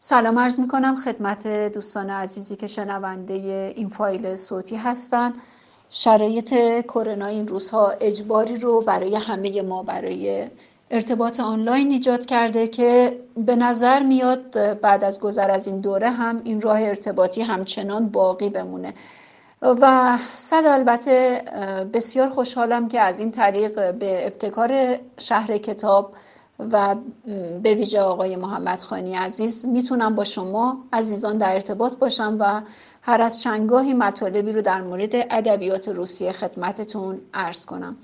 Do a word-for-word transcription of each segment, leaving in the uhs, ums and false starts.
سلام عرض می کنم خدمت دوستان عزیزی که شنونده این فایل صوتی هستند. شرایط کرونا این روزها اجباری رو برای همه ما برای ارتباط آنلاین ایجاد کرده که به نظر میاد بعد از گذر از این دوره هم این راه ارتباطی همچنان باقی بمونه و صد البته بسیار خوشحالم که از این طریق به ابتکار شهر کتاب و به ویژه آقای محمد خانی عزیز میتونم با شما عزیزان در ارتباط باشم و هر از چندگاهی مطالبی رو در مورد ادبیات روسیه خدمتتون عرض کنم.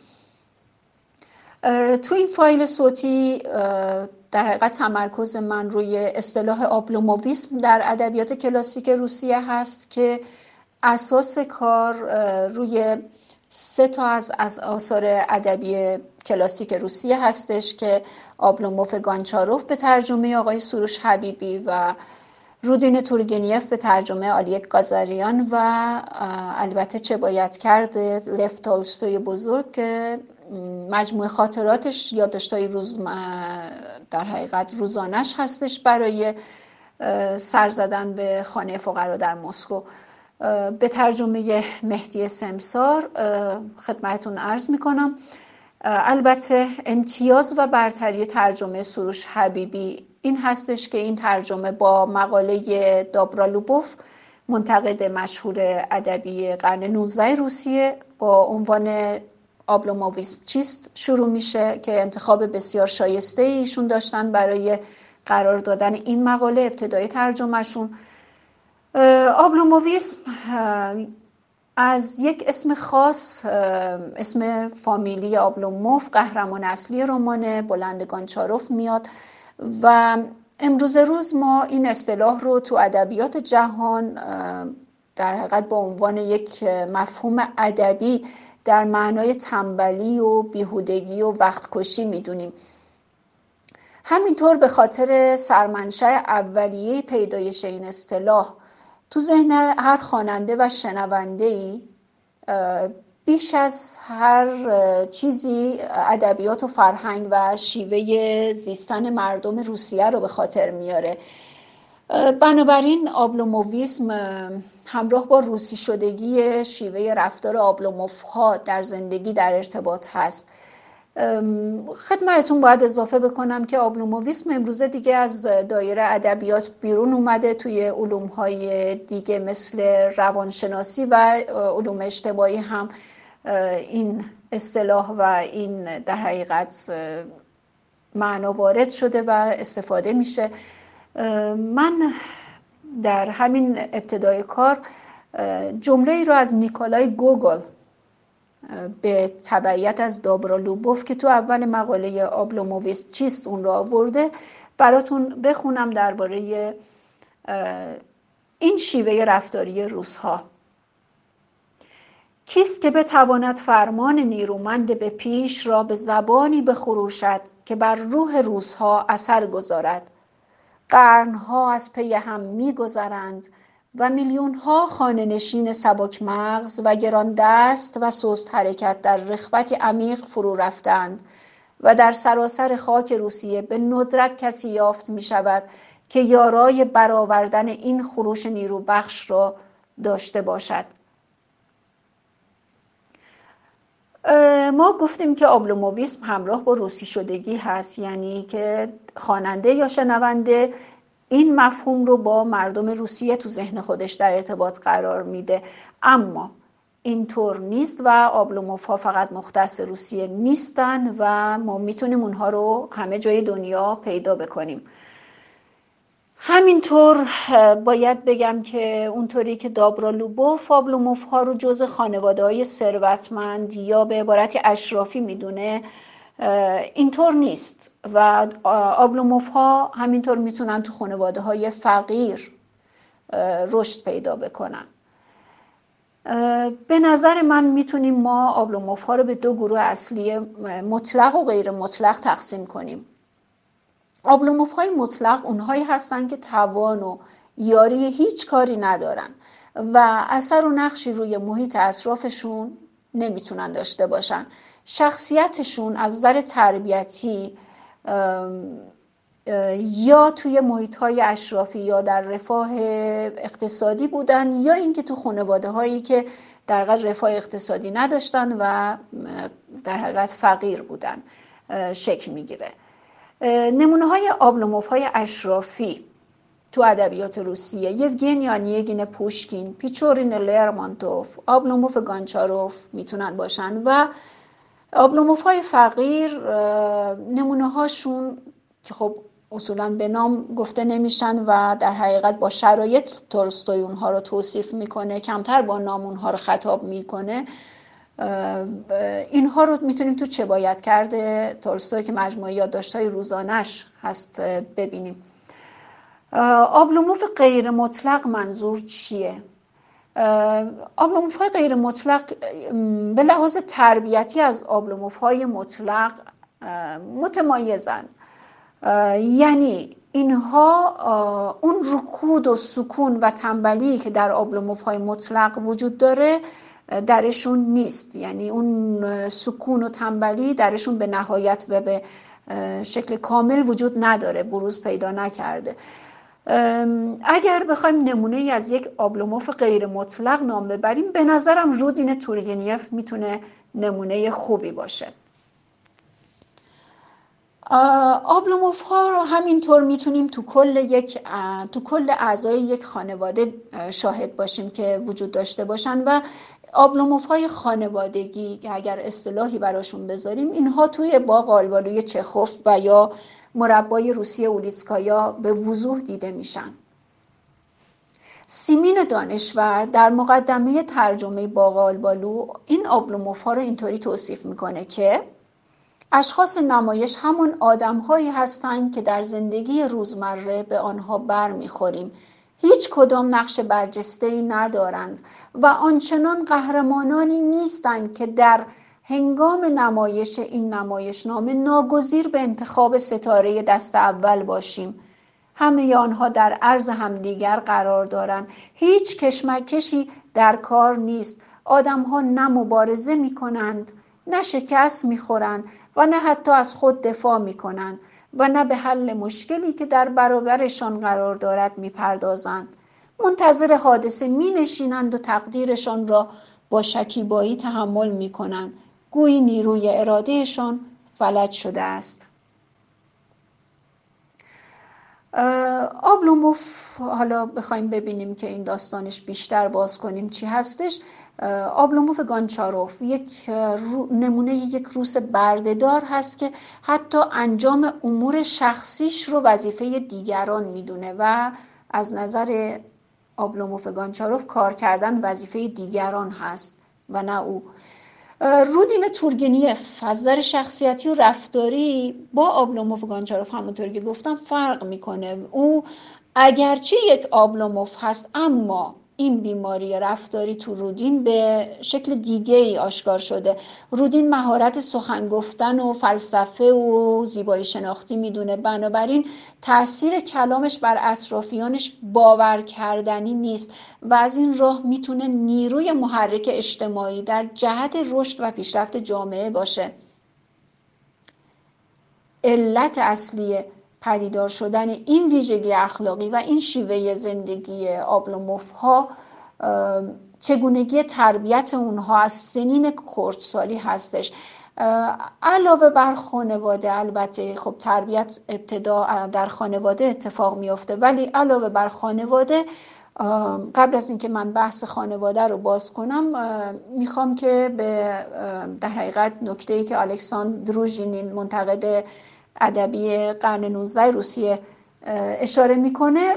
تو این فایل صوتی در حقیقت تمرکز من روی اصطلاح آبلومویسم در ادبیات کلاسیک روسیه هست که اساس کار روی سه تا از از آثار ادبی کلاسیک روسیه هستش که آبلوموف گانچاروف به ترجمه آقای سروش حبیبی و رودین تورگنیف به ترجمه آلیک گازاریان و البته چه باید کرد لف تولستوی بزرگ که مجموعه خاطراتش یادداشت‌های روز در حقیقت روزانش هستش برای سر زدن به خانه فقرا در مسکو به ترجمه مهدی سمسار خدمتتون عرض میکنم. البته امتیاز و برتری ترجمه سروش حبیبی این هستش که این ترجمه با مقاله دابرالوبوف منتقد مشهور ادبی قرن نوزدهم روسیه با عنوان آبلومویسم چیست شروع میشه که انتخاب بسیار شایسته ایشون داشتن برای قرار دادن این مقاله ابتدای ترجمهشون. آبلومویسم از یک اسم خاص، اسم فامیلی آبلوموف، قهرمان اصلی رمان بلند گانچاروف میاد و امروز روز ما این اصطلاح رو تو ادبیات جهان در حقیقت با عنوان یک مفهوم ادبی در معنای تنبلی و بیهودگی و وقت کشی میدونیم. همینطور به خاطر سرمنشأ اولیه پیدایش این اصطلاح تو ذهن هر خواننده و شنونده‌ای بیش از هر چیزی ادبیات و فرهنگ و شیوه زیستن مردم روسیه رو به خاطر میاره. بنابراین آبلومویسم همراه با روسی شدگی شیوه رفتار آبلوموف ها در زندگی در ارتباط هست. خدمتتون باید اضافه بکنم که آبلومویسم امروزه دیگه از دایره ادبیات بیرون اومده، توی علوم‌های دیگه مثل روانشناسی و علوم اجتماعی هم این اصطلاح و این در حقیقت معنا وارد شده و استفاده میشه. من در همین ابتدای کار جمله ای رو از نیکولای گوگل به تبعیت از دابرالوبوف که تو اول مقاله آبلومویسم چیست اون رو آورده براتون بخونم درباره این شیوه رفتاری روس‌ها. کیست که بتواند فرمان نیرومند به پیش را به زبانی بخروشد که بر روح روس‌ها اثر گذارد؟ قرنها از پی هم می‌گذرند و میلیون‌ها خانه‌نشین سبک مغز و گران دست و سست حرکت در رغبتی عمیق فرو رفتند و در سراسر خاک روسیه به ندرت کسی یافت می‌شود که یارای برآوردن این خروش نیروبخش را داشته باشد. ما گفتیم که آبلومویسم همراه با روسی شدگی هست، یعنی که خواننده یا شنونده این مفهوم رو با مردم روسیه تو ذهن خودش در ارتباط قرار میده، اما اینطور نیست و آبلوموف ها فقط مختص روسیه نیستن و ما میتونیم اونها رو همه جای دنیا پیدا بکنیم. همینطور باید بگم که اونطوری که دابرالوبوف آبلوموف ها رو جز خانواده های ثروتمند یا به عبارت اشرافی میدونه، اینطور نیست و آبلوموف ها همینطور میتونن تو خانواده های فقیر رشد پیدا بکنن. به نظر من میتونیم ما آبلوموف ها رو به دو گروه اصلی مطلق و غیر مطلق تقسیم کنیم. آبلوموف های مطلق اونهایی هستن که توان و یاری هیچ کاری ندارن و اثر و نقشی روی محیط اطرافشون نمیتونن داشته باشن. شخصیتشون از نظر تربیتی یا توی محیط‌های اشرافی یا در رفاه اقتصادی بودن، یا اینکه تو خانواده‌هایی که در حقیقت رفاه اقتصادی نداشتن و در حقیقت فقیر بودن شکل میگیره. نمونه‌های آبلوموف‌های اشرافی تو ادبیات روسیه: یوگن یانیگین پوشکین، پیچورین لرمونتوف، آبلوموف گانچاروف میتونن باشن. و آبلوموف‌های فقیر نمونه‌هاشون که خب اصولاً به نام گفته نمیشن و در حقیقت با شرایط تولستوی اونها رو توصیف میکنه، کمتر با نام اونها رو خطاب میکنه. اینها رو میتونیم تو چه باید کرده تولستوی که مجموعه یادداشت‌های روزانش هست ببینیم. آبلوموف غیر مطلق منظور چیه؟ آبلوموف‌های غیر مطلق به لحاظ تربیتی از آبلوموف‌های مطلق متمایزن. یعنی اینها اون رکود و سکون و تنبلی که در آبلوموف‌های مطلق وجود داره درشون نیست. یعنی اون سکون و تنبلی درشون به نهایت و به شکل کامل وجود نداره، بروز پیدا نکرده. اگر بخوایم نمونه ای از یک آبلوموف غیر مطلق نام ببریم، به نظرم رودین تورگنیف میتونه نمونه خوبی باشه. آبلوموف ها رو همینطور میتونیم تو کل یک تو کل اعضای یک خانواده شاهد باشیم که وجود داشته باشن. و آبلوموف های خانوادگی که اگر اصطلاحی براشون بذاریم، اینها توی باغ آلبالوی چخوف و یا مربای روسیه اولیتسکایا به وضوح دیده میشن. سیمین دانشور در مقدمه ترجمه باغ آلبالو این آبلوموف ها رو اینطوری توصیف میکنه که اشخاص نمایش همون آدم‌هایی هستند که در زندگی روزمره به آنها بر می‌خوریم. هیچ کدام نقش برجسته‌ای ندارند و آنچنان قهرمانانی نیستند که در هنگام نمایش این نمایشنامه ناگزیر به انتخاب ستاره دست اول باشیم. همه آنها در عرض همدیگر قرار دارند. هیچ کشمکشی در کار نیست. آدم‌ها نه مبارزه می‌کنند، نه شکست می‌خورند و نه حتی از خود دفاع می‌کنند و نه به حل مشکلی که در برابرشان قرار دارد می‌پردازند. منتظر حادثه می‌نشینند و تقدیرشان را با شکیبایی تحمل می‌کنند. گویی نیروی ارادهشان فلج شده است. آبلوموف، حالا بخوایم ببینیم که این داستانش بیشتر باز کنیم چی هستش. آبلوموف گانچاروف یک نمونه یک روس بردهدار هست که حتی انجام امور شخصیش رو وظیفه دیگران میدونه و از نظر آبلوموف گانچاروف کار کردن وظیفه دیگران هست و نه او. رودین تورگنیف از نظر شخصیتی و رفتاری با آبلوموف گانچاروف همونطوری که گفتم فرق میکنه. او اگرچه یک آبلوموف هست، اما این بیماری رفتاری تو رودین به شکل دیگه ای آشکار شده. رودین مهارت سخن گفتن و فلسفه و زیبایی شناختی میدونه، بنابراین تأثیر کلامش بر اطرافیانش باور کردنی نیست و از این راه میتونه نیروی محرک اجتماعی در جهت رشد و پیشرفت جامعه باشه. علت اصلی پدیدار شدن این ویژگی اخلاقی و این شیوه زندگی آبلوموف ها چگونگی تربیت اونها از سنین خردسالی هستش. علاوه بر خانواده، البته خب تربیت ابتدا در خانواده اتفاق میفته، ولی علاوه بر خانواده، قبل از اینکه من بحث خانواده رو باز کنم میخوام که به در حقیقت نکته‌ای که الکساندر دروژینین منتقد ادبی قرن نوزدهم روسیه اشاره میکنه،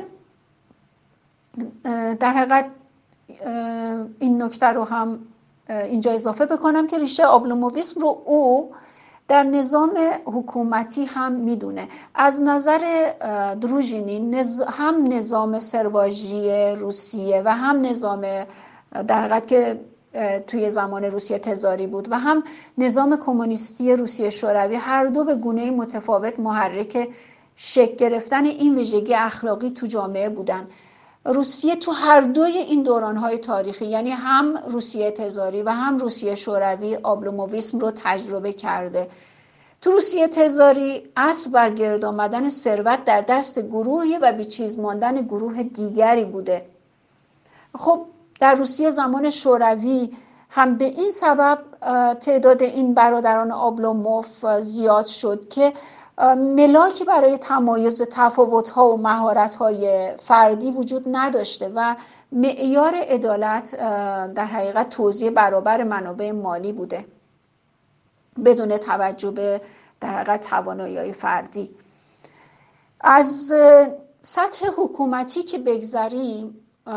در حقیقت این نکته رو هم اینجا اضافه بکنم که ریشه آبلومویسم رو او در نظام حکومتی هم میدونه. از نظر دروژینین هم نظام سرواژی روسیه و هم نظام در حقیقت که توی زمان روسیه تزاری بود و هم نظام کمونیستی روسیه شوروی، هر دو به گونه‌ای متفاوت محرک شکل گرفتن این ویژگی اخلاقی تو جامعه بودن. روسیه تو هر دوی این دوران‌های تاریخی، یعنی هم روسیه تزاری و هم روسیه شوروی، آبلومویسم رو تجربه کرده. تو روسیه تزاری اصل بر گرد آمدن ثروت در دست گروهی و بیچیز ماندن گروه دیگری بوده. خب در روسیه زمان شوروی هم به این سبب تعداد این برادران آبلوموف زیاد شد که ملاکی برای تمایز تفاوت‌ها و مهارت‌های فردی وجود نداشته و معیار عدالت در حقیقت توزیع برابر منابع مالی بوده بدون توجه به در حقیقت توانایی‌های فردی. از سطح حکومتی که بگذریم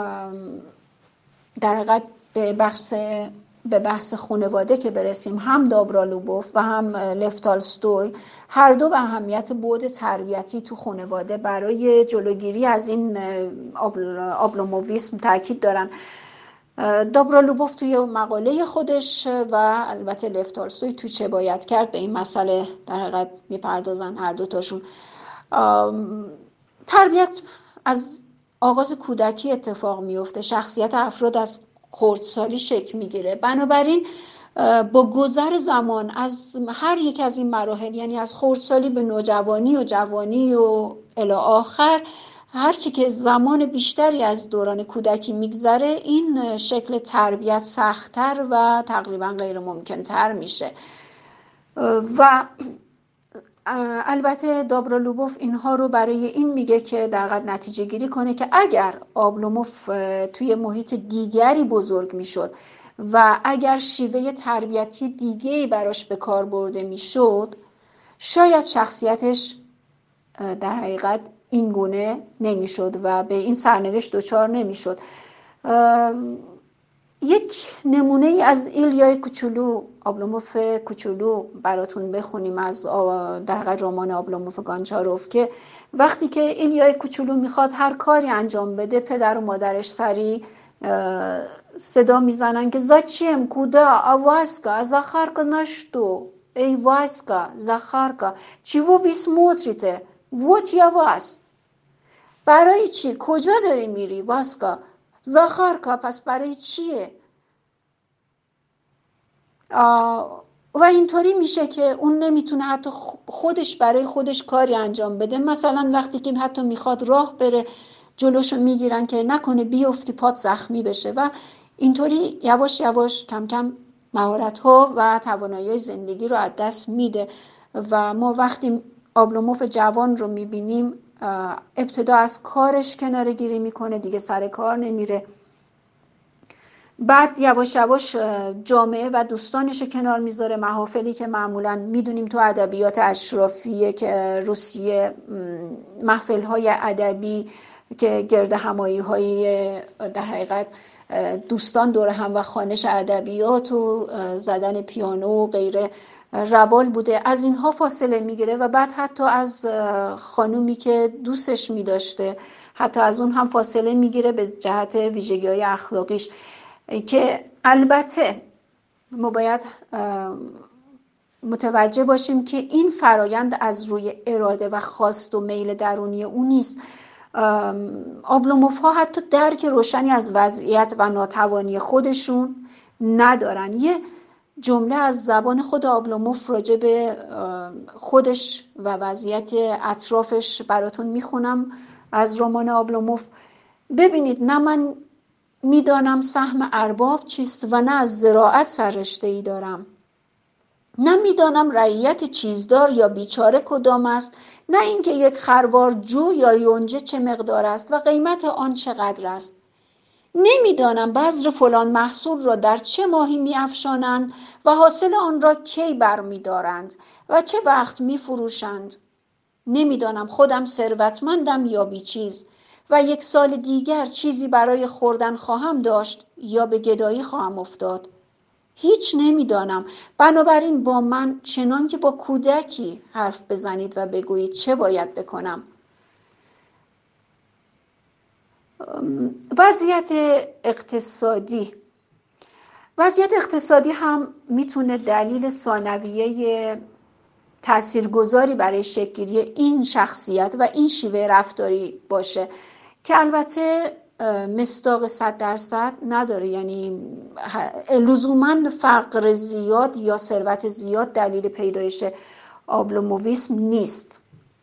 در حقیقت به بحث به بحث خانواده که برسیم، هم دابرالوبوف و هم لف تالستوی هر دو به اهمیت بعد تربیتی تو خانواده برای جلوگیری از این آبلومویسم تاکید دارن. دابرالوبوف توی مقاله خودش و البته لف تالستوی تو چه باید کرد به این مسئله در حقیقت میپردازن هر دو تاشون. تربیت از آغاز کودکی اتفاق میفته، شخصیت افراد از خردسالی شکل میگیره. بنابراین با گذر زمان از هر یک از این مراحل، یعنی از خردسالی به نوجوانی و جوانی و الی آخر، هرچی که زمان بیشتری از دوران کودکی میگذره این شکل تربیت سخت‌تر و تقریبا غیر ممکن‌تر میشه. و البته دابرالوبوف اینها رو برای این میگه که در حقیقت نتیجه گیری کنه که اگر آبلوموف توی محیط دیگری بزرگ میشد و اگر شیوه تربیتی دیگری براش به کار برده میشد، شاید شخصیتش در حقیقت این گونه نمیشد و به این سرنوشت دچار نمیشد. یک نمونه ای از ایلیای کوچولو، آبلوموف کوچولو براتون بخونیم از در حقیقت رمان آبلوموف گانچاروف، که وقتی که ایلیای کوچولو میخواد هر کاری انجام بده، پدر و مادرش سری صدا میزنن که زاچیم کودا آواسکا زاخارکا نشتو ای واسکا زاخارکا چیو وی سموتریته ووت یا واس، برای چی؟ کجا داری میری؟ واسکا زاخارکا، پس برای چیه؟ و اینطوری میشه که اون نمیتونه حتی خودش برای خودش کاری انجام بده. مثلا وقتی که حتی میخواد راه بره جلوشو میگیرن که نکنه بیفتی پات زخمی بشه و اینطوری یواش یواش کم کم مهارت‌ها و توانایی زندگی رو از دست میده. و ما وقتی آبلوموف جوان رو میبینیم ابتدا از کارش کناره گیری میکنه، دیگه سر کار نمیره، بعد یواش یواش جامعه و دوستانش رو کنار میذاره. محافلی که معمولا میدونیم تو ادبیات اشرافیه که روسیه محفل‌های ادبی که گرد همایی‌های در حقیقت دوستان دور هم و خوانش ادبیات و زدن پیانو و غیره روال بوده، از اینها فاصله میگیره و بعد حتی از خانومی که دوستش میداشته حتی از اون هم فاصله میگیره به جهت ویژگی‌های اخلاقیش، که البته ما باید متوجه باشیم که این فرایند از روی اراده و خواست و میل درونی اون نیست. آبلوموف ها حتی درک روشنی از وضعیت و ناتوانی خودشون ندارن. یه جمله از زبان خود آبلوموف راجع به خودش و وضعیت اطرافش براتون میخونم از رمان آبلوموف. ببینید، نه من میدانم سهم ارباب چیست و نه از زراعت سررشته ای دارم، نه میدانم رعیت چیزدار یا بیچاره کدام است، نه اینکه یک خروار جو یا یونجه چه مقدار است و قیمت آن چقدر است. نمیدانم بذر فلان محصول را در چه ماهی می افشانند و حاصل آن را کی بر می دارند و چه وقت می فروشند. نمیدانم خودم ثروتمندم یا بی چیز و یک سال دیگر چیزی برای خوردن خواهم داشت یا به گدایی خواهم افتاد. هیچ نمیدانم. بنابراین با من چنان که با کودکی حرف بزنید و بگویید چه باید بکنم. وضعیت اقتصادی وضعیت اقتصادی هم میتونه دلیل ثانویه تاثیرگذاری برای شکل‌گیری این شخصیت و این شیوه رفتاری باشه که البته مصداق صد درصد نداره. یعنی لزوماً فقر زیاد یا ثروت زیاد دلیل پیدایش آبلومویسم نیست.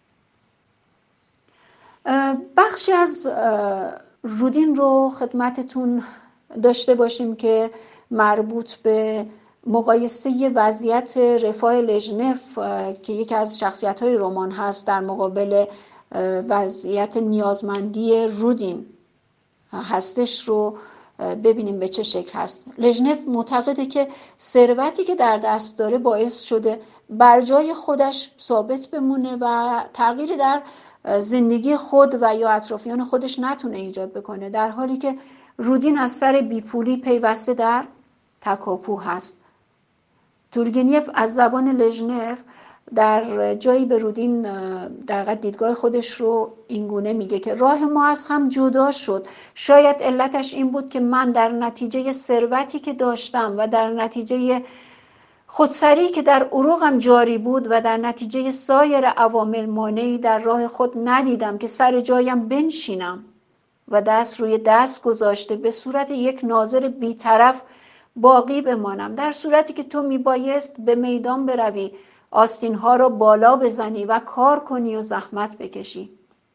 بخشی از رودین رو خدمتتون داشته باشیم که مربوط به مقایسه وضعیت رفاه لژنف که یکی از شخصیت‌های رمان هست در مقابل وضعیت نیازمندی رودین هستش رو ببینیم به چه شکل هست. لژنف معتقده که ثروتی که در دست داره باعث شده بر جای خودش ثابت بمونه و تغییری در زندگی خود و یا اطرافیان خودش نتونه ایجاد بکنه، در حالی که رودین از سر بیپولی پیوسته در تکاپو هست. تورگنیف از زبان لژنف در جایی به رودین در حقیقت دیدگاه خودش رو اینگونه میگه که راه ما از هم جدا شد. شاید علتش این بود که من در نتیجه ثروتی که داشتم و در نتیجه خودسری که در عروقم جاری بود و در نتیجه سایر عوامل مانعی در راه خود ندیدم که سر جایم بنشینم و دست روی دست گذاشته به صورت یک ناظر بی‌طرف باقی بمانم، در صورتی که تو میبایست به میدان بروی، آستین‌ها را بالا بزنی و کار کنی و زحمت بکشی.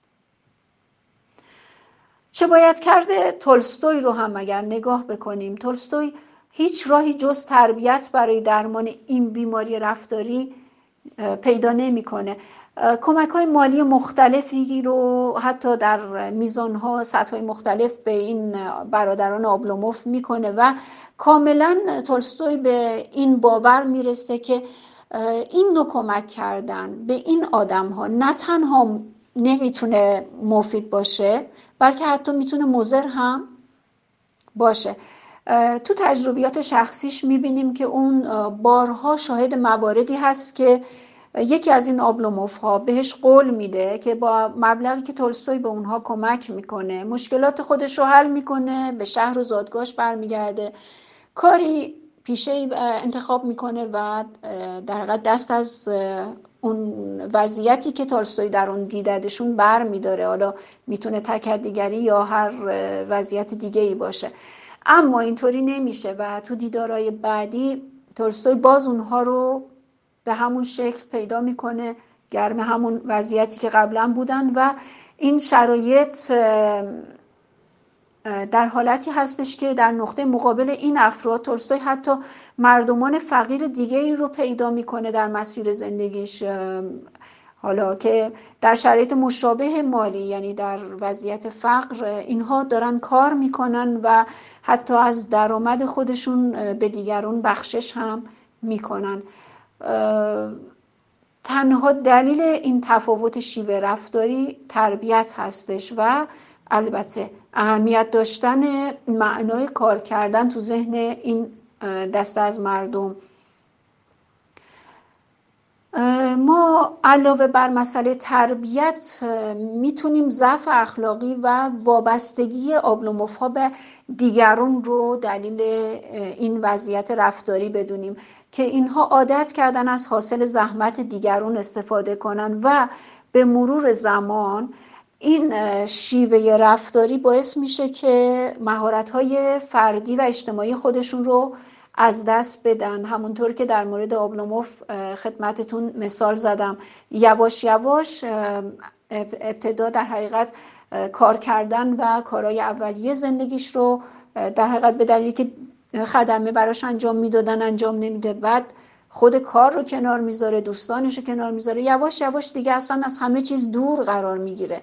چه باید کرده؟ تولستوی رو هم اگر نگاه بکنیم، تولستوی هیچ راهی جز تربیت برای درمان این بیماری رفتاری پیدا نمی‌کنه. کمک‌های مالی مختلفی رو حتی در میزان‌ها سطح‌های مختلف به این برادران آبلوموف میکنه و کاملا تولستوی به این باور میرسه که این نوع کمک کردن به این آدم‌ها نه تنها نمیتونه مفید باشه بلکه حتی میتونه مضر هم باشه. تو تجربیات شخصیش میبینیم که اون بارها شاهد مواردی هست که یکی از این آبلوموف ها بهش قول میده که با مبلغی که تولستوی به اونها کمک میکنه مشکلات خودش رو حل میکنه، به شهر و زادگاهش برمیگرده، کاری پیشه انتخاب میکنه و در حقیقت دست از اون وضعیتی که تولستوی در اون دیددشون بر میداره. حالا میتونه تکدیگری یا هر وضعیت دیگه ای باشه، اما اینطوری نمیشه و تو دیدارهای بعدی تولستوی باز اونها رو به همون شکل پیدا میکنه، گرم همون وضعیتی که قبلا بودن و این شرایط در حالتی هستش که در نقطه مقابل این افراد تولستوی حتی مردمان فقیر دیگه ای رو پیدا میکنه در مسیر زندگیش، حالا که در شرایط مشابه مالی، یعنی در وضعیت فقر، اینها دارن کار میکنن و حتی از درآمد خودشون به دیگران بخشش هم میکنن. تنها دلیل این تفاوت شیوه رفتاری تربیت هستش و البته اهمیت داشتن معنای کار کردن تو ذهن این دسته از مردم. ما علاوه بر مسئله تربیت میتونیم ضعف اخلاقی و وابستگی آبلوموف ها به دیگران رو دلیل این وضعیت رفتاری بدونیم که اینها عادت کردن از حاصل زحمت دیگران استفاده کنن و به مرور زمان این شیوه رفتاری باعث میشه که مهارت‌های فردی و اجتماعی خودشون رو از دست بدن. همونطور که در مورد آبلوموف خدمتتون مثال زدم، یواش یواش ابتدا در حقیقت کار کردن و کارهای اولیه زندگیش رو در حقیقت به دلیلی که خدمه براش انجام میدادن انجام نمیده، بعد خود کار رو کنار میذاره، دوستانش رو کنار میذاره، یواش یواش دیگه اصلا از همه چیز دور قرار میگیره.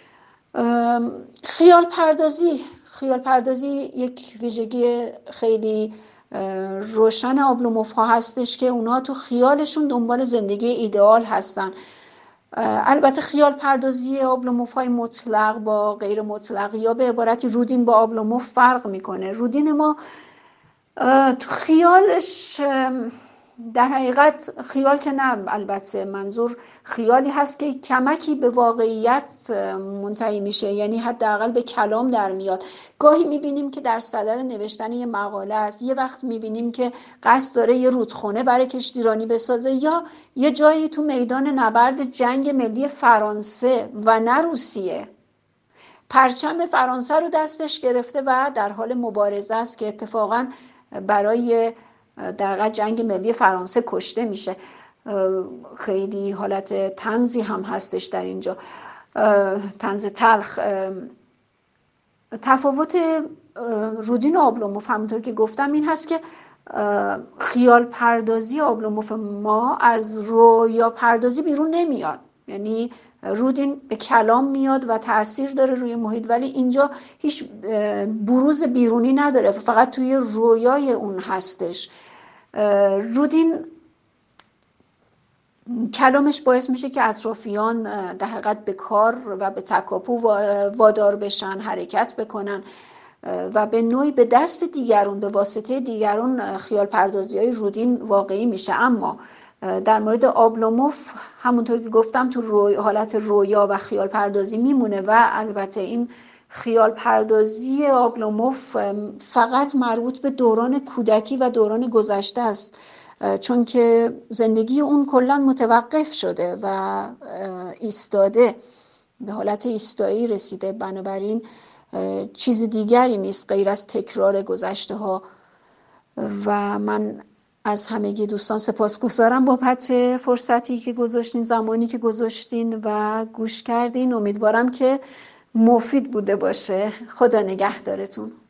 خیال پردازی خیال پردازی یک ویژگی خیلی روشن آبلوموف ها هستش که اونا تو خیالشون دنبال زندگی ایدئال هستن. البته خیال پردازی آبلوموف های مطلق با غیر مطلق یا به عبارتی رودین با آبلوموف فرق میکنه. رودین ما تو خیالش در حقیقت خیال که نه، البته منظور خیالی هست که کمکی به واقعیت منتهی میشه، یعنی حداقل به کلام در میاد. گاهی میبینیم که در صدد نوشتن یه مقاله است، یه وقت میبینیم که قصد داره یه رودخونه برای کشتیرانی بسازه یا یه جایی تو میدان نبرد جنگ ملی فرانسه و نه روسیه پرچم فرانسه رو دستش گرفته و در حال مبارزه است که اتفاقاً برای در واقع جنگ ملی فرانسه کشته میشه. خیلی حالت طنزی هم هستش در اینجا، طنز تلخ. تفاوت رودین و آبلوموف همونطور که گفتم این هست که خیال پردازی آبلوموف ما از رویا پردازی بیرون نمیاد، یعنی رودین به کلام میاد و تأثیر داره روی محیط، ولی اینجا هیچ بروز بیرونی نداره، فقط توی رویای اون هستش. رودین کلامش باعث میشه که اطرافیان در حقیقت به کار و به تکاپو وادار بشن، حرکت بکنن و به نوعی به دست دیگرون، به واسطه دیگرون خیال پردازی های رودین واقعی میشه. اما در مورد آبلوموف همونطور که گفتم تو روی حالت رویا و خیال پردازی میمونه و البته این خیال پردازی آبلوموف فقط مربوط به دوران کودکی و دوران گذشته است، چون که زندگی اون کلا متوقف شده و ایستاده، به حالت ایستایی رسیده، بنابراین چیز دیگری نیست غیر از تکرار گذشته ها. و من از همگی دوستان سپاسگزارم بابت فرصتی که گذاشتین، زمانی که گذاشتین و گوش کردین. امیدوارم که مفید بوده باشه. خدا نگهدارتون.